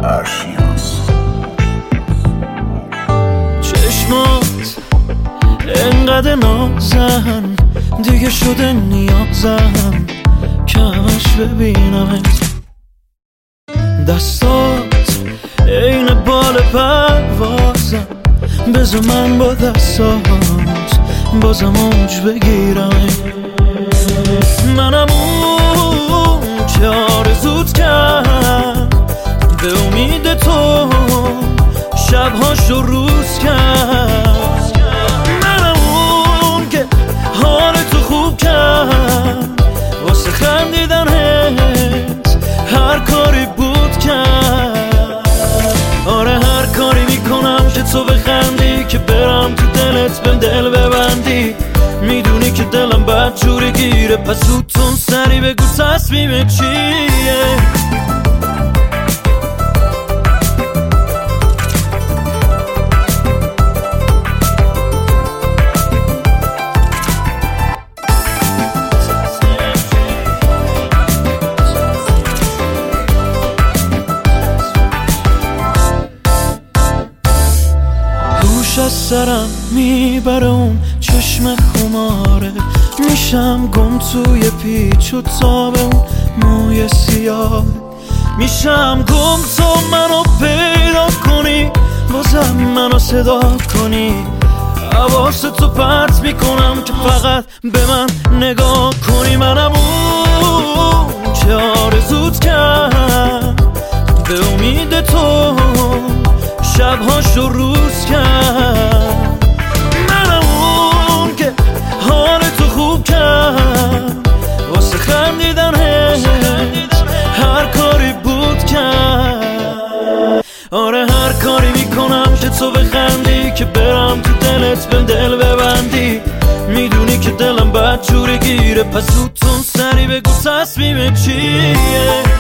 عرشیاس. چشمات انقدر نازن دیگه شده نیازم که همش ببینمت. دستات عین بال پروازم، بذار من با دستات بازم اوج بگیرم. منم اون که آرزوت کرد، به امید تو شبهاشو روز کرد. منم اون که حالتو خوب کرد، واسه خندیدنت هر کاری بود کرد. آره هر کاری میکنم که تو بخندی، که برم تو دلت بهم دل ببندی. میدونی که دلم بد جوری گیره، پس زودتون سری بگو تصمیمت چیه. هوش از سرم میبره اون چشم خماره، میشم گم توی پیچ و تاب اون موی سیاه. میشم گم تا منو پیدا کنی، بازم منو صدا کنی. حواستو پرت میکنم که فقط به من نگاه کنی. منم اون که آرزوت کرد، به امید تو شبهاشو روز کرد. منم اون که حالتو خوب کرد، واسه خندیدنت هر کاری بود کرد. آره هر کاری میکنم که تو بخندی، که برم تو دلت بهم دل ببندی. میدونی که دلم بد جوری گیره، پس زودتون سری بگو تصمیمت چیه.